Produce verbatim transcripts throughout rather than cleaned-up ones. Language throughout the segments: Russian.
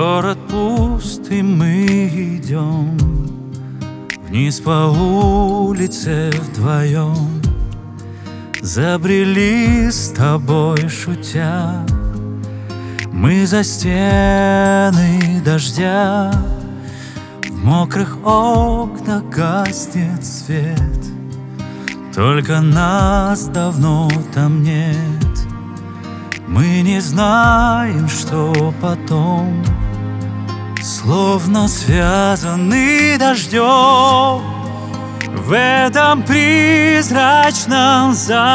Город пуст, и мы идем вниз по улице вдвоем. Забрели с тобой, шутя, мы за стены дождя. В мокрых окнах гаснет свет, только нас давно там нет. Мы не знаем, что потом, словно связаны дождем, в этом призрачном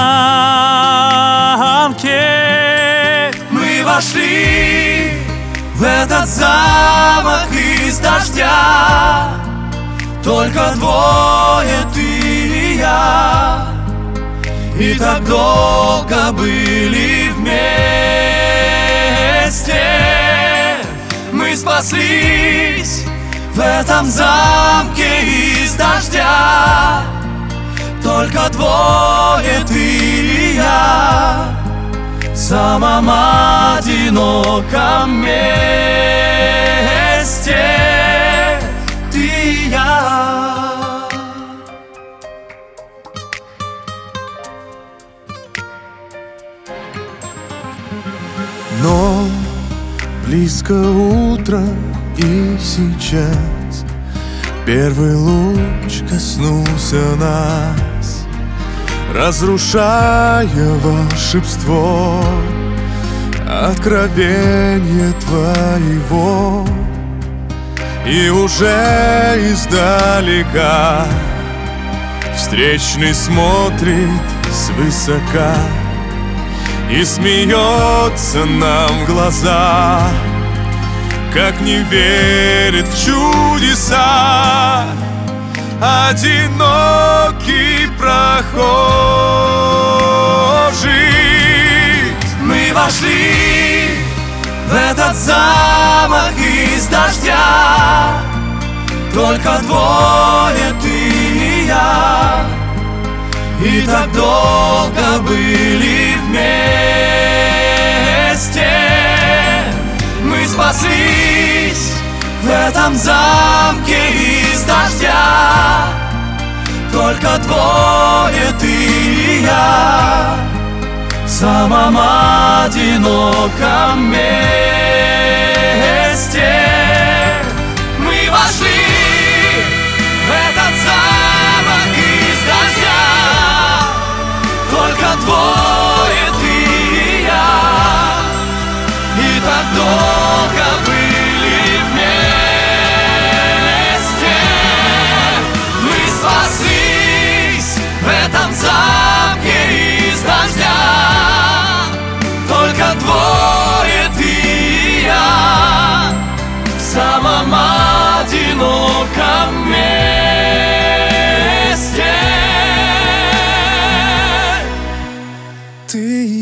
замке. Мы вошли в этот замок из дождя, только двое, ты и я, и так долго были вместе. Мы спаслись в этом замке из дождя, только двое, ты и я, в самом одиноком месте, ты и я. Но близко утро, и сейчас первый луч коснулся нас, разрушая волшебство откровения твоего. И уже издалека встречный смотрит свысока и смеется нам в глаза, как не верит в чудеса одинокий прохожий. Мы вошли в этот замок из дождя, только двое, ты и я, и так долго были вместе. Мы спаслись в этом замке из дождя, только двое, ты и я, в самом одиноком месте. Мы вошли в этот замок из дождя, только двое, ты и я, и так долго были вместе. Мы спаслись в этом замке из дождя, только двое, ты и я, в самом одиноком месте, ты